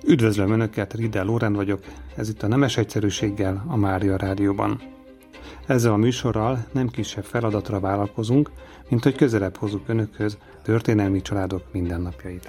Üdvözlöm Önöket, Riedel Lórend vagyok, ez itt a Nemes Egyszerűséggel a Mária Rádióban. Ezzel a műsorral nem kisebb feladatra vállalkozunk, mint hogy közelebb hozzuk Önökhöz történelmi családok mindennapjait.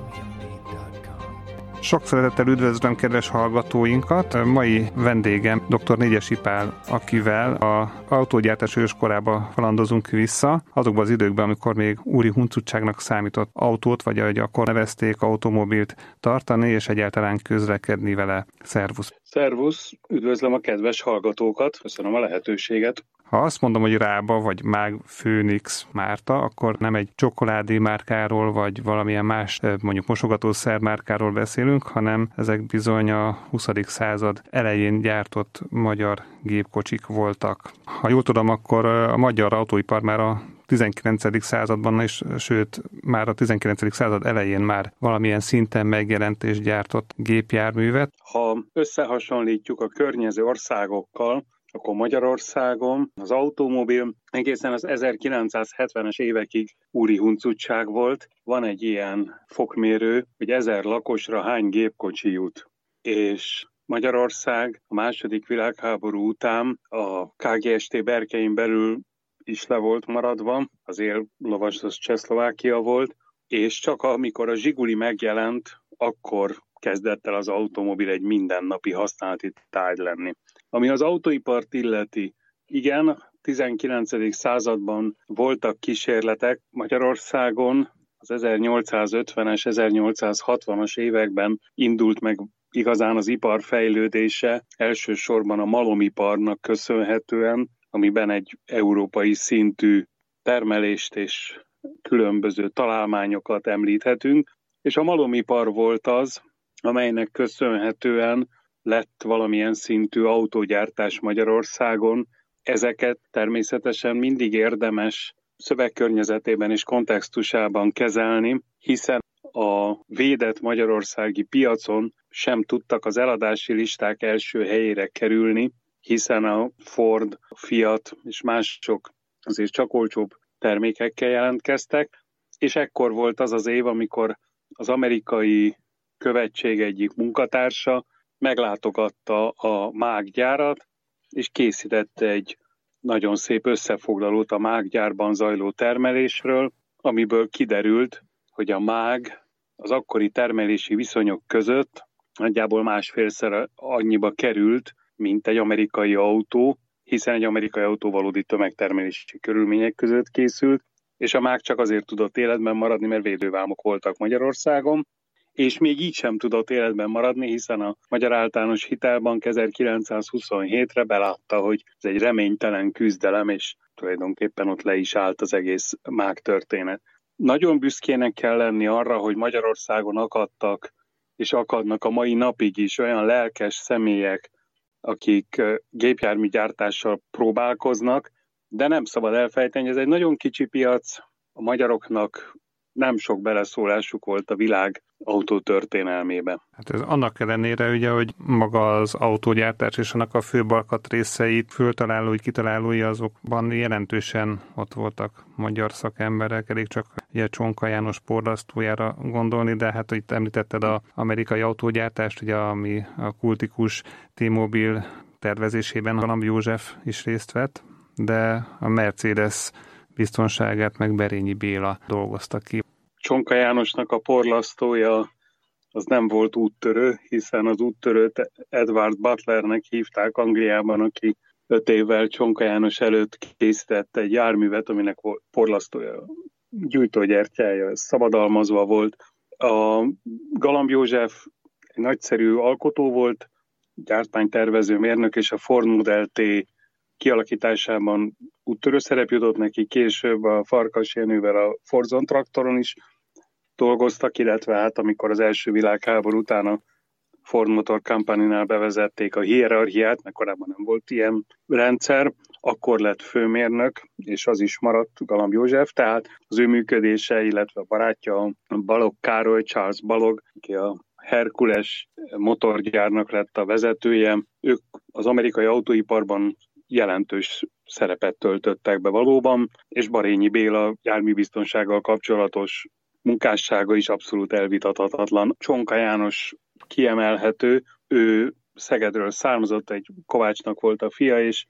Sok szeretettel üdvözlöm kedves hallgatóinkat. Mai vendégem dr. Négyesi Pál, akivel az autógyártás őskorába kalandozunk vissza, azokban az időkben, amikor még úri huncutságnak számított autót, vagy ahogy akkor nevezték, automobilt tartani, és egyáltalán közlekedni vele. Szervusz! Szervusz! Üdvözlöm a kedves hallgatókat, köszönöm a lehetőséget. Ha azt mondom, hogy Rába vagy Mág Főnix Márta, akkor nem egy csokoládé márkáról, vagy valamilyen más, mondjuk mosogatószer márkáról beszélünk, hanem ezek bizony a 20. század elején gyártott magyar gépkocsik voltak. Ha jól tudom, akkor a magyar autóipar már a 19. században, és sőt, már a 19. század elején már valamilyen szinten megjelent és gyártott gépjárművet. Ha összehasonlítjuk a környező országokkal, akkor Magyarországon az automobil egészen az 1970-es évekig úri huncutság volt. Van egy ilyen fokmérő, hogy 1000 lakosra hány gépkocsi jut. És Magyarország a II. Világháború után a KGST berkein belül is le volt maradva, az éllovas az Csehszlovákia volt, és csak amikor a Zsiguli megjelent, akkor kezdett el az automobil egy mindennapi használati tárgy lenni. Ami az autóipart illeti, igen, a 19. században voltak kísérletek Magyarországon, az 1850-es, 1860-as években indult meg igazán az ipar fejlődése, elsősorban a malomiparnak köszönhetően, amiben egy európai szintű termelést és különböző találmányokat említhetünk, és a malomipar volt az, amelynek köszönhetően lett valamilyen szintű autógyártás Magyarországon. Ezeket természetesen mindig érdemes szövegkörnyezetében és kontextusában kezelni, hiszen a védett magyarországi piacon sem tudtak az eladási listák első helyére kerülni, hiszen a Ford, a Fiat és mások azért csak olcsóbb termékekkel jelentkeztek, és ekkor volt az az év, amikor az amerikai követség egyik munkatársa meglátogatta a Mág gyárat, és készítette egy nagyon szép összefoglalót a Mág gyárban zajló termelésről, amiből kiderült, hogy a Mág az akkori termelési viszonyok között nagyjából másfélszer annyiba került, mint egy amerikai autó, hiszen egy amerikai autó valódi tömegtermelési körülmények között készült, és a Mág csak azért tudott életben maradni, mert védővámok voltak Magyarországon, és még így sem tudott életben maradni, hiszen a Magyar Általános Hitelbank 1927-re belátta, hogy ez egy reménytelen küzdelem, és tulajdonképpen ott le is állt az egész Mág történet. Nagyon büszkének kell lenni arra, hogy Magyarországon akadtak, és akadnak a mai napig is olyan lelkes személyek, akik gépjárműgyártással próbálkoznak, de nem szabad elfelejteni, ez egy nagyon kicsi piac, a magyaroknak nem sok beleszólásuk volt a világ autótörténelmébe. Hát ez annak ellenére, ugye, hogy maga az autógyártás és annak a főbb alkatrészeit, föltalálói, kitalálói, azokban jelentősen ott voltak magyar szakemberek, elég csak ugye Csonka János porlasztójára gondolni, de hát itt említetted az amerikai autógyártást, ugye, ami a kultikus T-Mobil tervezésében Galamb József is részt vett, de a Mercedes biztonságát meg Berényi Béla dolgozta ki. Csonka Jánosnak a porlasztója az nem volt úttörő, hiszen az úttörőt Edward Butlernek hívták Angliában, aki 5 évvel Csonka János előtt készített egy járművet, aminek volt porlasztója, gyújtógyertyája, szabadalmazva volt. A Galamb József egy nagyszerű alkotó volt, gyártmánytervező mérnök, és a Ford Model T kialakításában úttörő szerep jutott neki, később a Farkas Jenővel a Forzon traktoron is dolgoztak, illetve hát amikor az első világháború után a Ford Motor Company-nál bevezették a hierarchiát, mert korábban nem volt ilyen rendszer, akkor lett főmérnök, és az is maradt Galamb József, tehát az ő működése, illetve a barátja Balogh Károly, Charles Balogh, aki a Herkules motorgyárnak lett a vezetője, ők az amerikai autóiparban jelentős szerepet töltöttek be valóban, és Berényi Béla járműbiztonsággal kapcsolatos munkássága is abszolút elvitathatatlan. Csonka János kiemelhető, ő Szegedről származott, egy kovácsnak volt a fia, és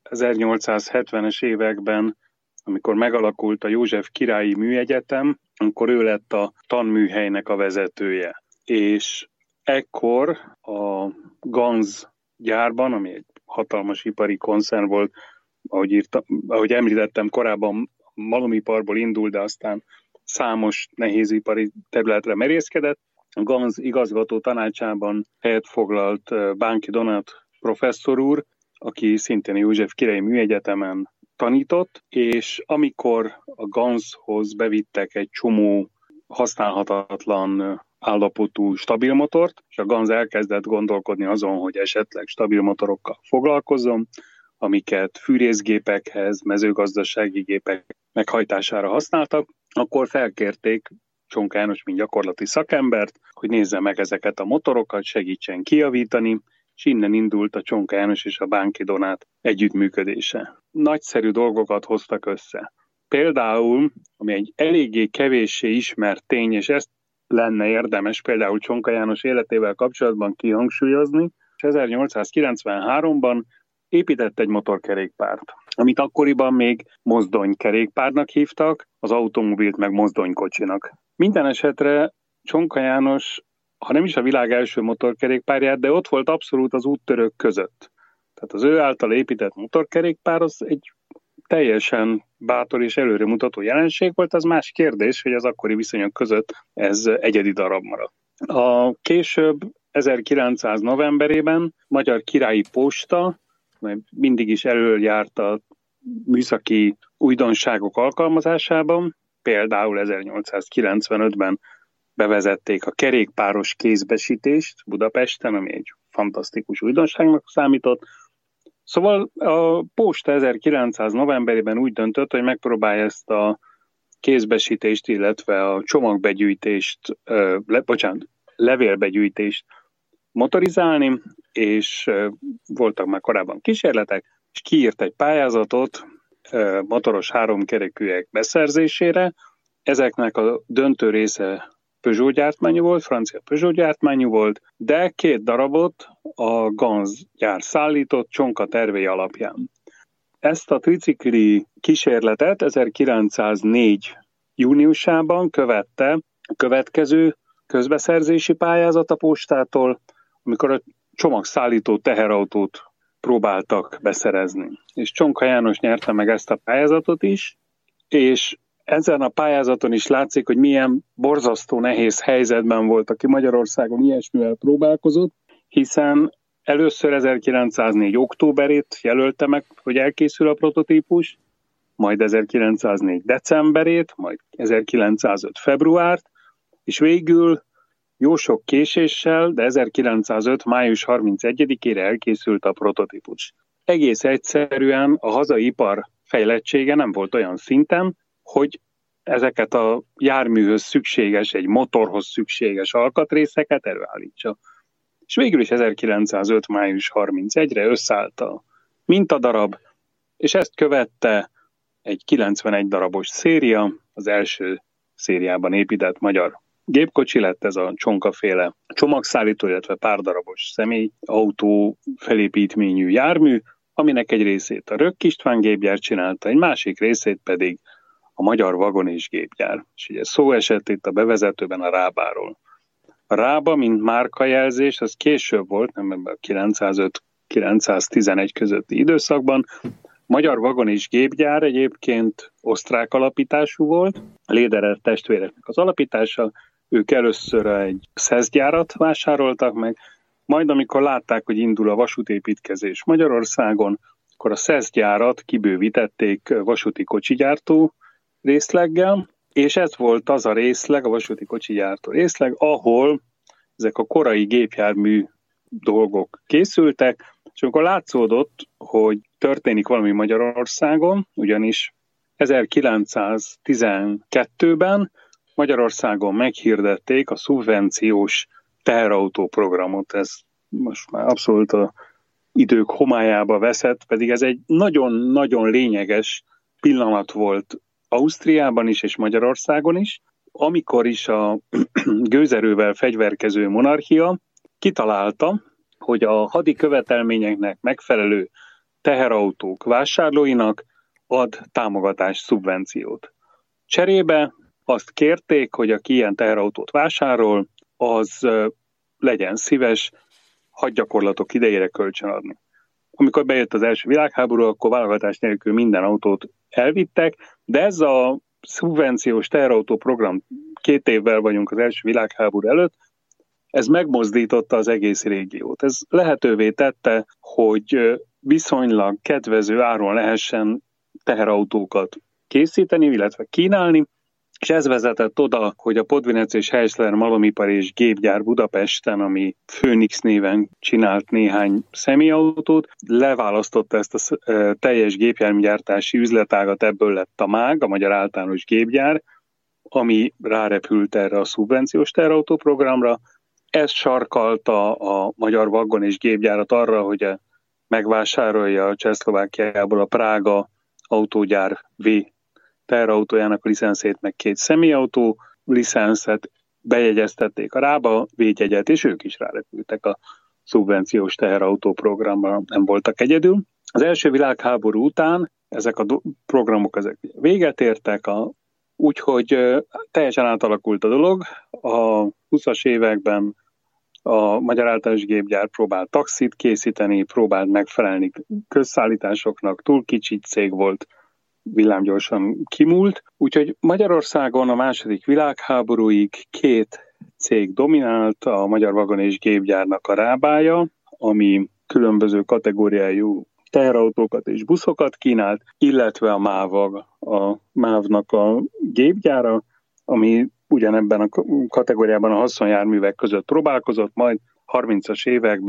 1870-es években, amikor megalakult a József Királyi Műegyetem, akkor ő lett a tanműhelynek a vezetője. És ekkor a Ganz gyárban, ami egy hatalmas ipari koncern volt, ahogy említettem korábban, malomiparból indult, de aztán számos nehézipari területre merészkedett. A Ganz igazgató tanácsában helyet foglalt Bánki Donát professzor úr, aki szintén a József Királyi Műegyetemen tanított, és amikor a Ganshoz bevittek egy csomó használhatatlan állapotú stabilmotort, és a Ganz elkezdett gondolkodni azon, hogy esetleg stabilmotorokkal foglalkozzon, amiket fűrészgépekhez, mezőgazdasági gépek meghajtására használtak, akkor felkérték Csonka János, mint gyakorlati szakembert, hogy nézze meg ezeket a motorokat, segítsen kijavítani, és innen indult a Csonka János és a Bánki Donát együttműködése. Nagyszerű dolgokat hoztak össze. Például, ami egy eléggé kevéssé ismert tény, és ezt lenne érdemes például Csonka János életével kapcsolatban kihangsúlyozni, és 1893-ban épített egy motorkerékpárt, amit akkoriban még mozdonykerékpárnak hívtak, az automobilt meg mozdonykocsinak. Minden esetre Csonka János, ha nem is a világ első motorkerékpárját, de ott volt abszolút az úttörők között. Tehát az ő által épített motorkerékpár az egy teljesen bátor és előremutató jelenség volt, az más kérdés, hogy az akkori viszonyok között ez egyedi darab maradt. A később 1900 novemberében Magyar Királyi Posta mindig is előjárt a műszaki újdonságok alkalmazásában, például 1895-ben bevezették a kerékpáros kézbesítést Budapesten, ami egy fantasztikus újdonságnak számított. Szóval a posta 1900 novemberében úgy döntött, hogy megpróbálja ezt a kézbesítést, illetve a csomagbegyűjtést, levélbegyűjtést motorizálni, és voltak már korábban kísérletek, és kiírt egy pályázatot motoros háromkerekűek beszerzésére. Ezeknek a döntő része Peugeot gyártmányú volt, francia Peugeot gyártmányú volt, de 2 darabot a Ganz gyár szállított Csonka tervei alapján. Ezt a tricikli kísérletet 1904 júniusában követte a következő közbeszerzési pályázat a postától, amikor a csomagszállító teherautót próbáltak beszerezni. És Csonka János nyerte meg ezt a pályázatot is, és ezen a pályázaton is látszik, hogy milyen borzasztó nehéz helyzetben volt, aki Magyarországon ilyesmivel próbálkozott, hiszen először 1904. októberét jelölte meg, hogy elkészül a prototípus, majd 1904. decemberét, majd 1905. februárt, és végül jó sok késéssel, de 1905. május 31-ére elkészült a prototípus. Egész egyszerűen a hazai ipar fejlettsége nem volt olyan szinten, hogy ezeket a járműhöz szükséges, egy motorhoz szükséges alkatrészeket előállítsa. És végül is 1905. május 31-re összeállt a mintadarab, és ezt követte egy 91 darabos széria, az első szériában épített magyar gépkocsi lett ez a Csonka-féle csomagszállító, illetve pár darabos személyautó felépítményű jármű, aminek egy részét a Rökk István gépgyár csinálta, egy másik részét pedig a Magyar Vagon és Gépgyár. És ugye szó esett itt a bevezetőben a Rábáról. A Rába, mint márkajelzés, az később volt, nem ebben a 905-911 közötti időszakban. Magyar Vagon és Gépgyár egyébként osztrák alapítású volt, a Lederer testvéreknek az alapítása, ők először egy szeszgyárat vásároltak meg, majd amikor látták, hogy indul a vasútépítkezés Magyarországon, akkor a szeszgyárat kibővítették vasúti kocsigyártó részleggel, és ez volt az a részleg, a vasúti kocsigyártó részleg, ahol ezek a korai gépjármű dolgok készültek, és amikor látszódott, hogy történik valami Magyarországon, ugyanis 1912-ben Magyarországon meghirdették a szubvenciós teherautó programot. Ez most már abszolút az idők homályába veszett, pedig ez egy nagyon-nagyon lényeges pillanat volt Ausztriában is és Magyarországon is. amikor is a gőzerővel fegyverkező monarchia kitalálta, hogy a hadi követelményeknek megfelelő teherautók vásárlóinak ad támogatás szubvenciót. Cserébe azt kérték, hogy aki ilyen teherautót vásárol, az legyen szíves hadgyakorlatok idejére kölcsönadni. Amikor bejött az első világháború, akkor válogatás nélkül minden autót elvittek, de ez a szubvenciós teherautó program 2 évvel vagyunk az első világháború előtt, ez megmozdította az egész régiót. Ez lehetővé tette, hogy viszonylag kedvező áron lehessen teherautókat készíteni, illetve kínálni, és ez vezetett oda, hogy a Podvinec és Heisler malomipar és gépgyár Budapesten, ami Phoenix néven csinált néhány személyautót, leválasztotta ezt a teljes gépjárműgyártási üzletágat, ebből lett a MÁG, a Magyar Általános Gépgyár, ami rárepült erre a szubvenciós teherautóprogramra. Ez sarkalta a magyar vaggon és gépgyárat arra, hogy megvásárolja a Csehszlovákiából a Prága autógyár V teherautójának a licenszét, meg 2 személyautó licenszet, bejegyeztették a rába védjegyet, és ők is rárepültek a szubvenciós teherautó programra, nem voltak egyedül. Az első világháború után ezek a programok véget értek, úgyhogy teljesen átalakult a dolog. A 20-as években a Magyar Általános Gépgyár próbált taxit készíteni, próbált megfelelni közszállításoknak, túl kicsi cég volt, villámgyorsan kimúlt. Úgyhogy Magyarországon a második világháborúig 2 cég dominált, a Magyar Vagon és Gépgyárnak a Rábája, ami különböző kategóriájú teherautókat és buszokat kínált, illetve a Mávag, a Mávnak a gépgyára, ami ugyanebben a kategóriában a haszonjárművek között próbálkozott, majd 30-as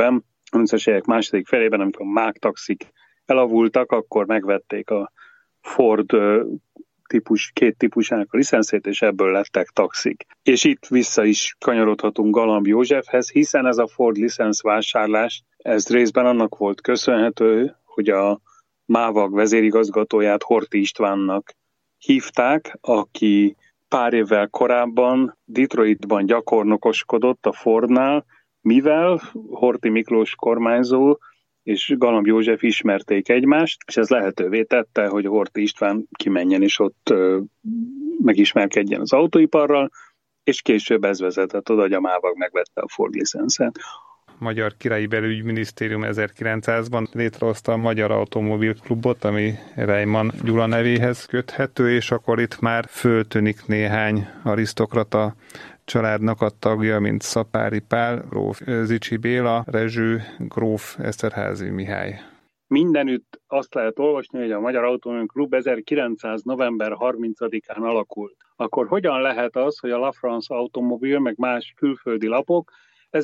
évek második felében, amikor a MÁG taxik elavultak, akkor megvették a Ford típus, 2 típusának a licenszét, és ebből lettek taxik. És itt vissza is kanyarodhatunk Galamb Józsefhez, hiszen ez a Ford licenszvásárlás, ez részben annak volt köszönhető, hogy a Mávag vezérigazgatóját Horthy Istvánnak hívták, aki pár évvel korábban Detroitban gyakornokoskodott a Fordnál, mivel Horthy Miklós kormányzó és Galamb József ismerték egymást, és ez lehetővé tette, hogy Horthy István kimenjen és ott megismerkedjen az autóiparral, és később ez vezetett oda, hogy a Mávag megvette a Ford licenszet. Magyar Királyi Belügyminisztérium 1900-ban létrehozta a Magyar Automobil Klubot, ami Reimann Gyula nevéhez köthető, és akkor itt már föltűnik néhány arisztokrata családnak a tagja, mint Szapáry Pál, gróf Zichy Béla, Rezső, gróf Eszterházy Mihály. Mindenütt azt lehet olvasni, hogy a Magyar Automobil Klub 1900. november 30-án alakult. Akkor hogyan lehet az, hogy a La France Automobile meg más külföldi lapok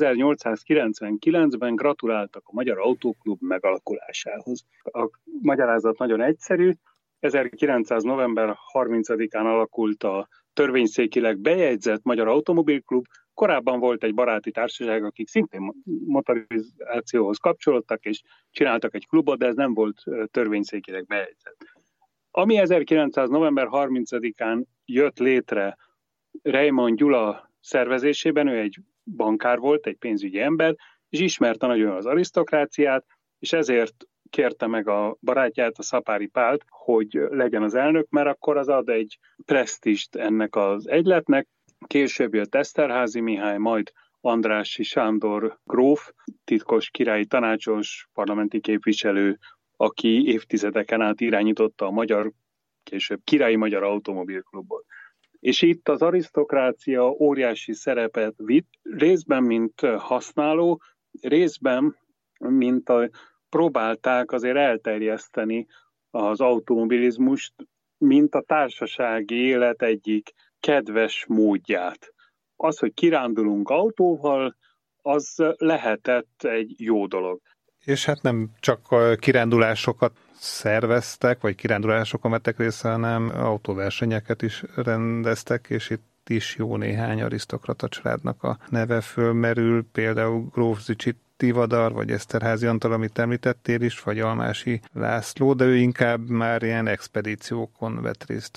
1899-ben gratuláltak a Magyar Autóklub megalakulásához? A magyarázat nagyon egyszerű. 1900. november 30-án alakult a törvényszékileg bejegyzett Magyar Automobilklub. Korábban volt egy baráti társaság, akik szintén motorizációhoz kapcsolódtak, és csináltak egy klubot, de ez nem volt törvényszékileg bejegyzett. Ami 1900. november 30-án jött létre Reimann Gyula szervezésében, ő egy bankár volt, egy pénzügyi ember, és ismerte nagyon az arisztokráciát, és ezért kérte meg a barátját, a Szapáry Pált, hogy legyen az elnök, mert akkor az ad egy presztízst ennek az egyletnek. Később jött Eszterházy Mihály, majd Andrássy Sándor gróf, titkos királyi tanácsos, parlamenti képviselő, aki évtizedeken át irányította a magyar, később Királyi Magyar Automobilklubot. És itt az arisztokrácia óriási szerepet vitt, részben mint használó, részben mint próbálták azért elterjeszteni az automobilizmust, mint a társasági élet egyik kedves módját. Az, hogy kirándulunk autóval, az lehetett egy jó dolog. És hát nem csak kirándulásokat szerveztek, vagy kirándulásokon vettek részt, hanem autóversenyeket is rendeztek, és itt is jó néhány arisztokrata családnak a neve fölmerül, például gróf Zichy Tivadar, vagy Eszterházy Antal, amit említettél is, vagy Almási László, de ő inkább már ilyen expedíciókon vett részt.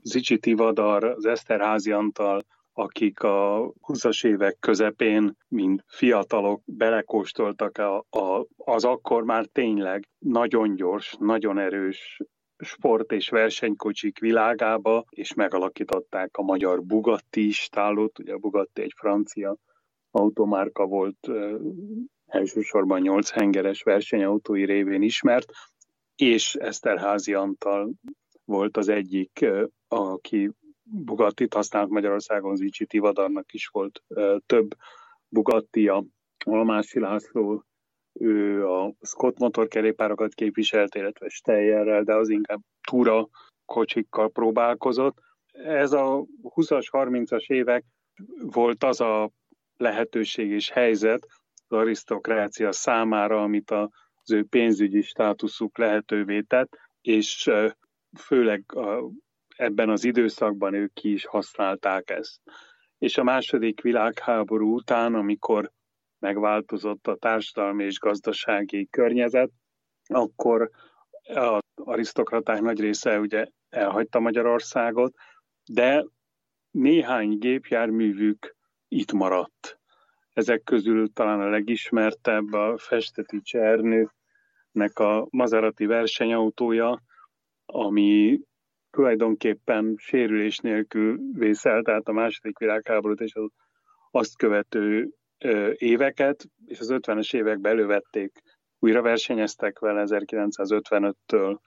Zichy Tivadar, az Eszterházy Antal, akik a 20-as évek közepén, mint fiatalok belekóstoltak az akkor már tényleg nagyon gyors, nagyon erős sport- és versenykocsik világába, és megalakították a magyar Bugatti istállót. Ugye a Bugatti egy francia automárka volt, elsősorban 8 hengeres versenyautói révén ismert, és Eszterházy Antal volt az egyik, aki Bugattit használt Magyarországon. Zichy Tivadarnak is volt több Bugattia. Almási László, ő a Scott motorkerékpárokat képviselt, illetve Steyerrel, de az inkább túra kocsikkal próbálkozott. Ez a 20-as, 30-as évek volt az a lehetőség és helyzet az arisztokrácia számára, amit az ő pénzügyi státuszuk lehetővé tett, és főleg ebben az időszakban ők ki is használták ezt. És a második világháború után, amikor megváltozott a társadalmi és gazdasági környezet, akkor az arisztokraták nagy része ugye elhagyta Magyarországot, de néhány gépjárművük itt maradt. Ezek közül talán a legismertebb a Festetics Ernőnek a Maserati versenyautója, ami tulajdonképpen sérülés nélkül vészelt át a második világháborút és az azt követő éveket, és az 50-es években elővették, újra versenyeztek vele 1955-től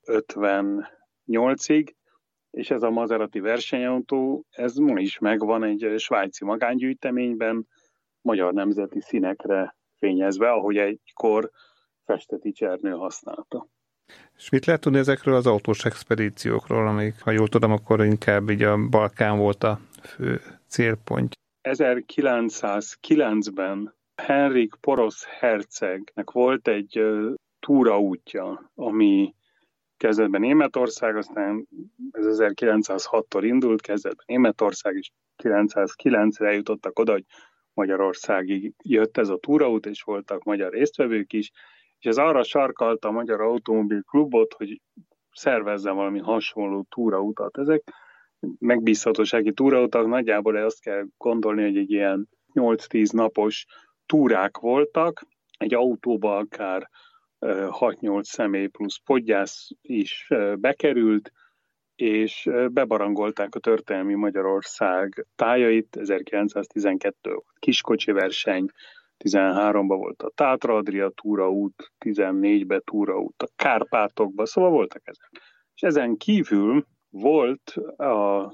58-ig, és ez a Maserati versenyautó, ez ma is megvan egy svájci magángyűjteményben, magyar nemzeti színekre fényezve, ahogy egykor Festetics Ernő használta. És mit lehet tudni ezekről az autós expedíciókról, amik, ha jól tudom, akkor inkább így a Balkán volt a fő célpont? 1909-ben Henrik Porosz hercegnek volt egy túraútja, ami kezdetben Németország, aztán ez 1906-tól indult, kezdetben Németország, és 1909-re jutottak oda, hogy Magyarországig jött ez a túraút, és voltak magyar résztvevők is, és ez arra sarkalta a Magyar Automobil Klubot, hogy szervezzen valami hasonló túrautat. Ezek megbízhatósági túrautak, nagyjából azt kell gondolni, hogy egy ilyen 8-10 napos túrák voltak, egy autóba akár 6-8 személy plusz podgyász is bekerült, és bebarangolták a történelmi Magyarország tájait. 1912 kiskocsi verseny, 13-ban volt a Tátra-Adria túraút, 14-ben túraút a Kárpátokba, szóval voltak ezek. És ezen kívül volt a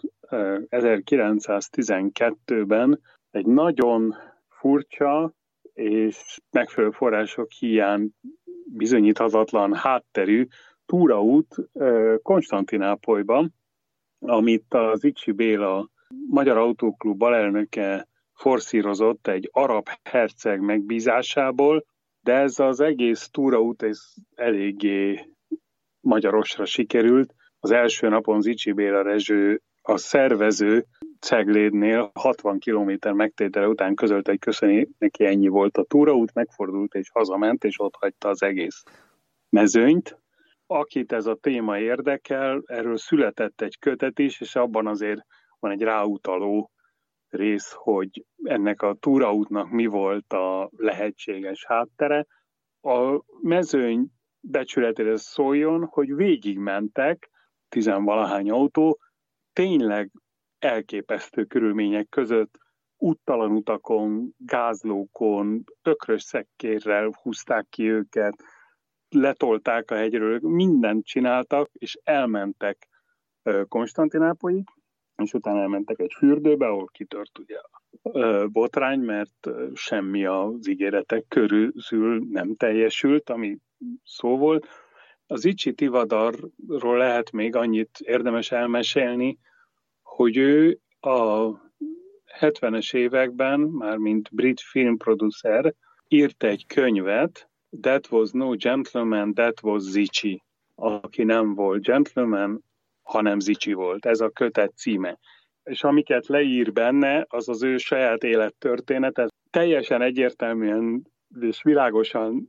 1912-ben egy nagyon furcsa és megfelelő források hiány bizonyíthatatlan hátterű túraút Konstantinápolyban, amit az Zichy Béla Magyar Autóklub alelnöke forszírozott egy arab herceg megbízásából, de ez az egész túraút eléggé magyarosra sikerült. Az első napon Zichy Béla Rezső, a szervező Ceglédnél 60 kilométer megtétele után közölte, hogy köszöni, neki ennyi volt a túraút, megfordult és hazament, és ott hagyta az egész mezőnyt. Akit ez a téma érdekel, erről született egy kötet is, és abban azért van egy ráutaló rész, hogy ennek a túraútnak mi volt a lehetséges háttere. A mezőny becsületére szóljon, hogy végigmentek 10-valahány autó, tényleg elképesztő körülmények között, úttalan utakon, gázlókon, ökrös szekkérrel húzták ki őket, letolták a hegyről, mindent csináltak, és elmentek Konstantinápolyig, és utána elmentek egy fürdőbe, ahol kitört ugye a botrány, mert semmi az ígéretek körül nem teljesült, ami szó volt. Az Zichy Tivadarról lehet még annyit érdemes elmesélni, hogy ő a 70-es években, már mint brit filmproducer, írt egy könyvet, That Was No Gentleman, That Was Zichy. Aki nem volt gentleman, hanem Zichy volt. Ez a kötet címe. És amiket leír benne, az az ő saját élettörténete. Teljesen egyértelműen és világosan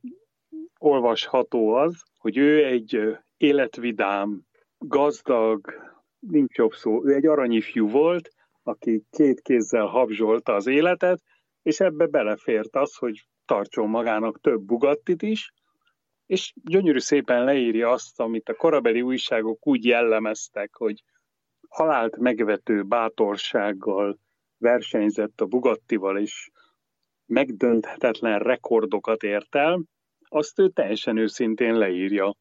olvasható az, hogy ő egy életvidám, gazdag, nincs jobb szó, ő egy aranyifjú volt, aki 2 kézzel habzsolta az életet, és ebbe belefért az, hogy tartson magának több Bugattit is, és gyönyörű szépen leírja azt, amit a korabeli újságok úgy jellemeztek, hogy halált megvető bátorsággal versenyzett a Bugattival, és megdönthetetlen rekordokat ért el, azt ő teljesen őszintén leírja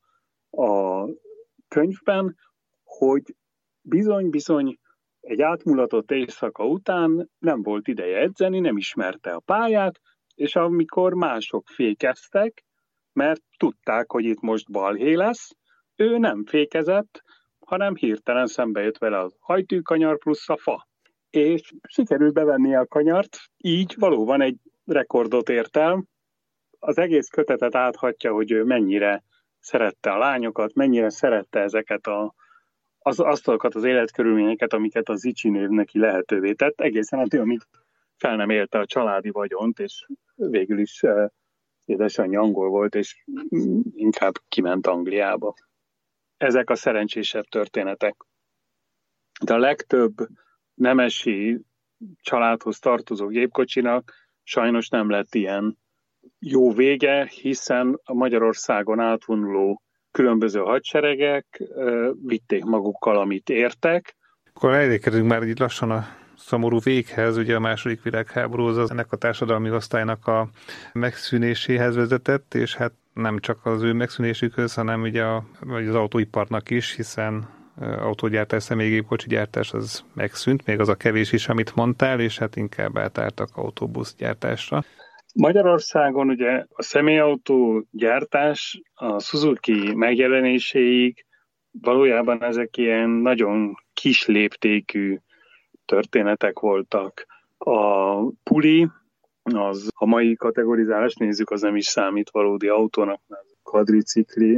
a könyvben, hogy bizony-bizony egy átmulatott éjszaka után nem volt ideje edzeni, nem ismerte a pályát, és amikor mások fékeztek, mert tudták, hogy itt most balhé lesz, ő nem fékezett, hanem hirtelen szembe jött vele a hajtűkanyar plusz a fa. És sikerült bevennie a kanyart, így valóban egy rekordot ért el. Az egész kötetet áthatja, hogy ő mennyire szerette a lányokat, mennyire szerette ezeket azokat az életkörülményeket, amiket a Zichy név neki lehetővé tett, egészen addig, amíg fel nem élte a családi vagyont, és végül is édesanyja angol volt, és inkább kiment Angliába. Ezek a szerencsésebb történetek. De a legtöbb nemesi családhoz tartozó gépkocsinak sajnos nem lett ilyen jó vége, hiszen a Magyarországon átvonuló különböző hadseregek vitték magukkal, amit értek. Akkor elérkezünk már így lassan a szomorú véghez, ugye a második világháború az ennek a társadalmi osztálynak a megszűnéséhez vezetett, és hát nem csak az ő megszűnésükhöz, hanem ugye az autóiparnak is, hiszen autógyártás, személygépkocsi gyártás az megszűnt, még az a kevés is, amit mondtál, és hát inkább átálltak autóbuszgyártásra. Magyarországon ugye a személyautó gyártás a Suzuki megjelenéséig valójában ezek ilyen nagyon kis léptékű történetek voltak. A Puli, az a mai kategorizálás nézzük, az nem is számít valódi autónak, mert a kvadricikli,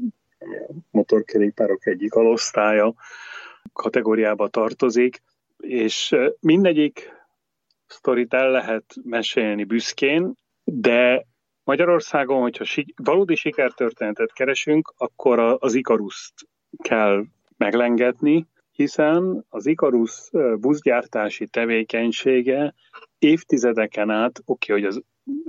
a motorkerékpárok egyik alosztálya kategóriába tartozik, és mindegyik sztorit el lehet mesélni büszkén, de Magyarországon, hogyha valódi sikertörténetet keresünk, akkor az Ikaruszt kell meglengetni, hiszen az Ikarus buszgyártási tevékenysége évtizedeken át, hogy az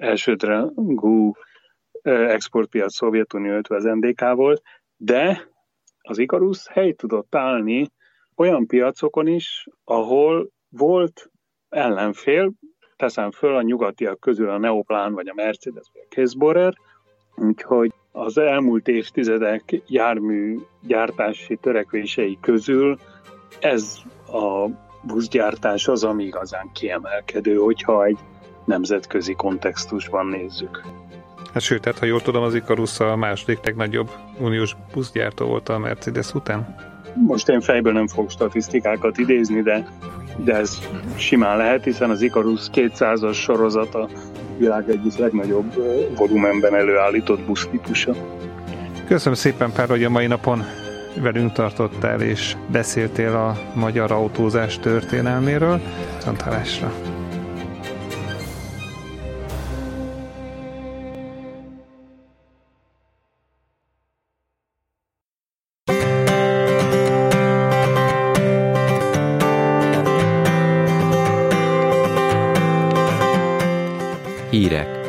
elsőrangú exportpiac Szovjetunió, illetve az NDK volt, de az Ikarus helyt tudott állni olyan piacokon is, ahol volt ellenfél, teszem föl a nyugatiak közül a Neoplan, vagy a Mercedes, vagy a Kässbohrer, úgyhogy az elmúlt évtizedek járműgyártási törekvései közül ez a buszgyártás az, ami igazán kiemelkedő, hogyha egy nemzetközi kontextusban nézzük. Hát sőt, tehát ha jól tudom, az Ikarus a második legnagyobb uniós buszgyártó volt a Mercedes után. Most én fejből nem fogok statisztikákat idézni, de ez simán lehet, hiszen az Ikarus 200-as sorozata világ egyik legnagyobb volumenben előállított busztípusa. Köszönöm szépen, Pál, hogy a mai napon velünk tartottál és beszéltél a magyar autózás történelméről. Viszonthallásra! Hírek.